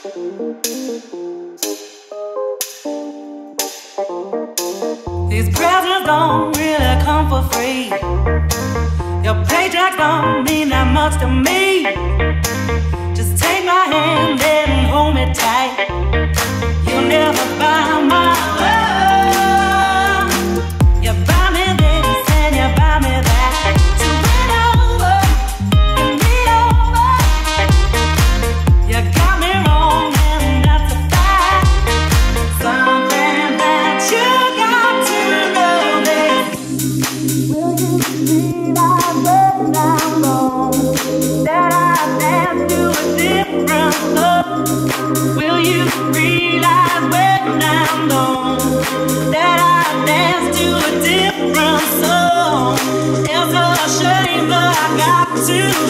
These presents don't really come for free. Your paycheck don't mean that much to me. Just take my hand and hold me tight. You'll never buy my love. You buy me this and you buy me that. To win over and be over. You got me wrong and that's a fact. Something that you got to know this. Will you realize when I'm gone that I dance to a different song? Will you realize when I'm gone that I dance to a different song? It's a shame, but I got to